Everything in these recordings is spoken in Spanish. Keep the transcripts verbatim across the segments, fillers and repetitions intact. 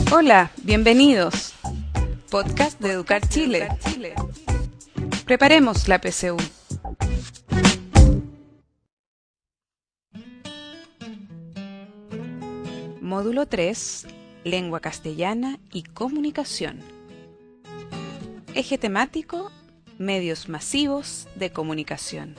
Hola, bienvenidos. Podcast de Educar Chile. Preparemos la P C U. Módulo tres. Lengua castellana y comunicación. Eje temático: medios masivos de comunicación.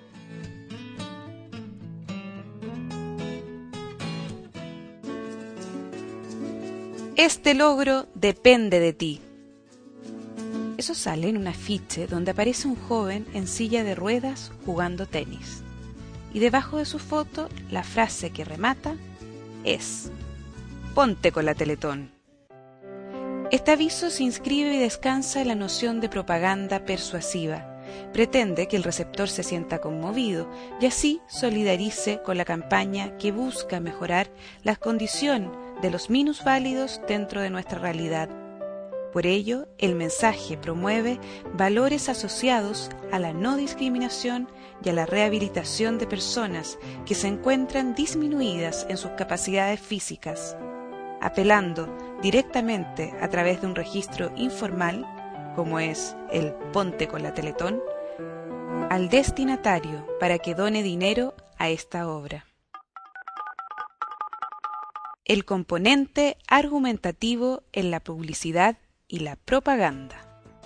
Este logro depende de ti. Eso sale en un afiche donde aparece un joven en silla de ruedas jugando tenis. Y debajo de su foto, la frase que remata es: ponte con la Teletón. Este aviso se inscribe y descansa en la noción de propaganda persuasiva. Pretende que el receptor se sienta conmovido y así solidarice con la campaña que busca mejorar la condición de los minusválidos dentro de nuestra realidad. Por ello, el mensaje promueve valores asociados a la no discriminación y a la rehabilitación de personas que se encuentran disminuidas en sus capacidades físicas, apelando directamente a través de un registro informal, como es el Ponte con la Teletón, al destinatario para que done dinero a esta obra. El componente argumentativo en la publicidad y la propaganda.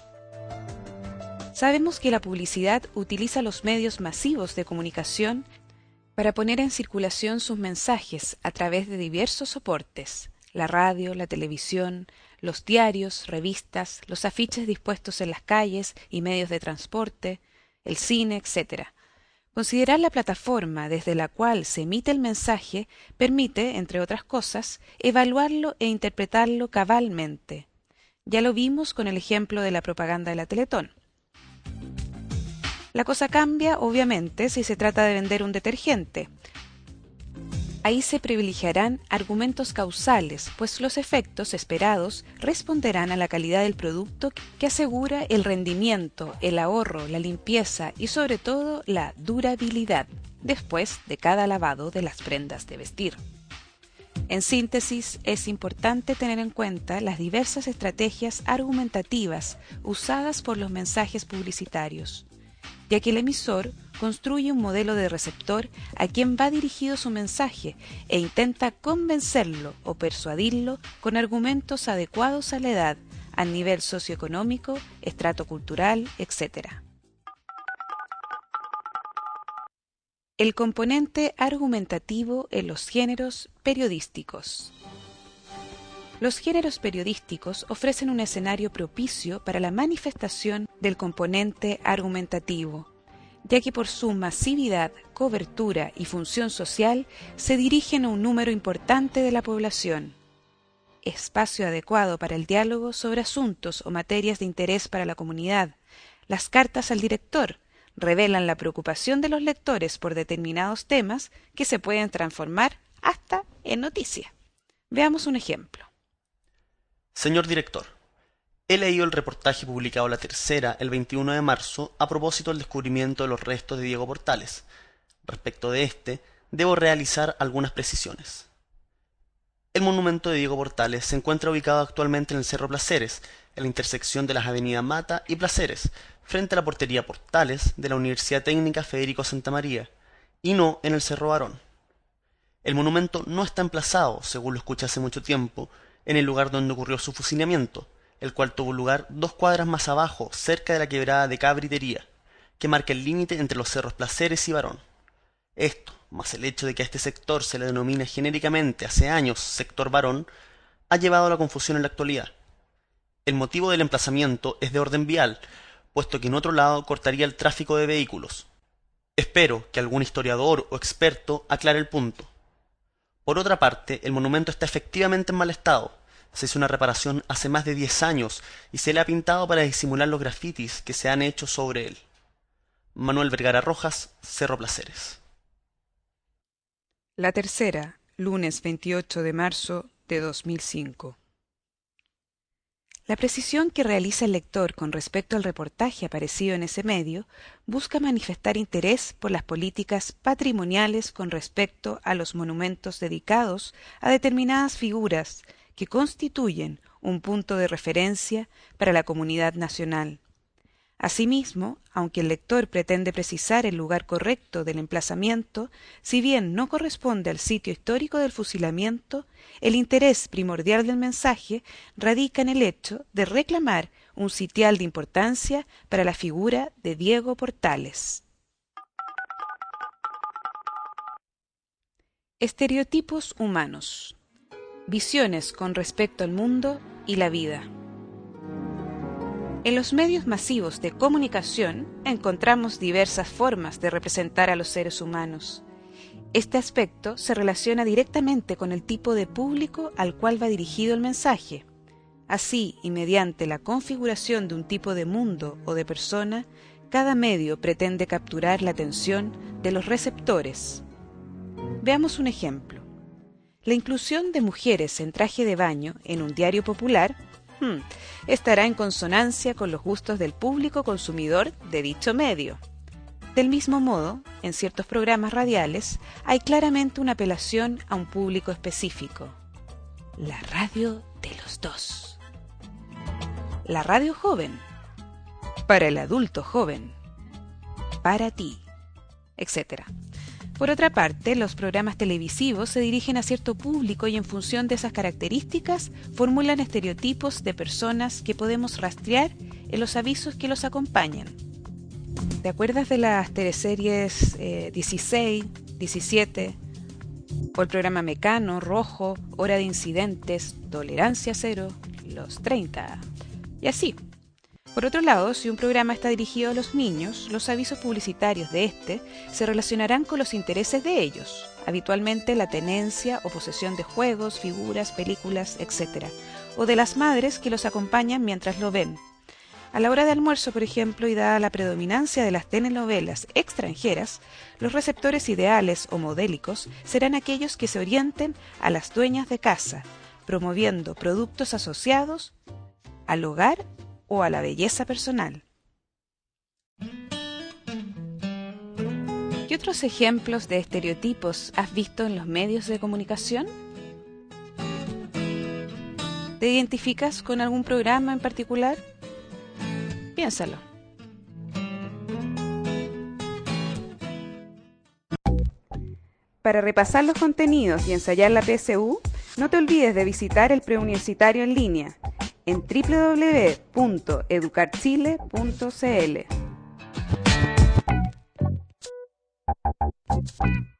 Sabemos que la publicidad utiliza los medios masivos de comunicación para poner en circulación sus mensajes a través de diversos soportes: la radio, la televisión, los diarios, revistas, los afiches dispuestos en las calles y medios de transporte, el cine, etcétera. Considerar la plataforma desde la cual se emite el mensaje permite, entre otras cosas, evaluarlo e interpretarlo cabalmente. Ya lo vimos con el ejemplo de la propaganda de la Teletón. La cosa cambia, obviamente, si se trata de vender un detergente. Ahí se privilegiarán argumentos causales, pues los efectos esperados responderán a la calidad del producto que asegura el rendimiento, el ahorro, la limpieza y sobre todo la durabilidad después de cada lavado de las prendas de vestir. En síntesis, es importante tener en cuenta las diversas estrategias argumentativas usadas por los mensajes publicitarios, ya que el emisor construye un modelo de receptor a quien va dirigido su mensaje e intenta convencerlo o persuadirlo con argumentos adecuados a la edad, al nivel socioeconómico, estrato cultural, etcétera. El componente argumentativo en los géneros periodísticos. Los géneros periodísticos ofrecen un escenario propicio para la manifestación del componente argumentativo, ya que por su masividad, cobertura y función social se dirigen a un número importante de la población. Espacio adecuado para el diálogo sobre asuntos o materias de interés para la comunidad. Las cartas al director revelan la preocupación de los lectores por determinados temas que se pueden transformar hasta en noticia. Veamos un ejemplo. Señor director, he leído el reportaje publicado en La Tercera el veintiuno de marzo a propósito del descubrimiento de los restos de Diego Portales. Respecto de este, debo realizar algunas precisiones. El monumento de Diego Portales se encuentra ubicado actualmente en el Cerro Placeres, en la intersección de las avenidas Mata y Placeres, frente a la portería Portales de la Universidad Técnica Federico Santa María, y no en el Cerro Barón. El monumento no está emplazado, según lo escuché hace mucho tiempo, en el lugar donde ocurrió su fusilamiento, el cual tuvo lugar dos cuadras más abajo, cerca de la quebrada de Cabritería, que marca el límite entre los cerros Placeres y Barón. Esto, más el hecho de que a este sector se le denomina genéricamente hace años sector Barón, ha llevado a la confusión en la actualidad. El motivo del emplazamiento es de orden vial, puesto que en otro lado cortaría el tráfico de vehículos. Espero que algún historiador o experto aclare el punto. Por otra parte, el monumento está efectivamente en mal estado. Se hizo una reparación hace más de diez años y se le ha pintado para disimular los grafitis que se han hecho sobre él. Manuel Vergara Rojas, Cerro Placeres. La Tercera, lunes veintiocho de marzo de dos mil cinco. La precisión que realiza el lector con respecto al reportaje aparecido en ese medio busca manifestar interés por las políticas patrimoniales con respecto a los monumentos dedicados a determinadas figuras que constituyen un punto de referencia para la comunidad nacional. Asimismo, aunque el lector pretende precisar el lugar correcto del emplazamiento, si bien no corresponde al sitio histórico del fusilamiento, el interés primordial del mensaje radica en el hecho de reclamar un sitial de importancia para la figura de Diego Portales. Estereotipos humanos. Visiones con respecto al mundo y la vida. En los medios masivos de comunicación encontramos diversas formas de representar a los seres humanos. Este aspecto se relaciona directamente con el tipo de público al cual va dirigido el mensaje. Así, y mediante la configuración de un tipo de mundo o de persona, cada medio pretende capturar la atención de los receptores. Veamos un ejemplo. La inclusión de mujeres en traje de baño en un diario popular Hmm, estará en consonancia con los gustos del público consumidor de dicho medio. Del mismo modo, en ciertos programas radiales hay claramente una apelación a un público específico. La radio de los dos. La radio joven. Para el adulto joven. Para ti. etcétera. Por otra parte, los programas televisivos se dirigen a cierto público y en función de esas características formulan estereotipos de personas que podemos rastrear en los avisos que los acompañan. ¿Te acuerdas de las teleseries eh, dieciséis, diecisiete? O el programa Mecano, Rojo, Hora de Incidentes, Tolerancia Cero, Los treinta, y así. Por otro lado, si un programa está dirigido a los niños, los avisos publicitarios de este se relacionarán con los intereses de ellos, habitualmente la tenencia o posesión de juegos, figuras, películas, etcétera, o de las madres que los acompañan mientras lo ven. A la hora de almuerzo, por ejemplo, y dada la predominancia de las telenovelas extranjeras, los receptores ideales o modélicos serán aquellos que se orienten a las dueñas de casa, promoviendo productos asociados al hogar o a la belleza personal. ¿Qué otros ejemplos de estereotipos has visto en los medios de comunicación? ¿Te identificas con algún programa en particular? Piénsalo. Para repasar los contenidos y ensayar la P S U, no te olvides de visitar el preuniversitario en línea en doble u doble u doble u punto educar chile punto c l.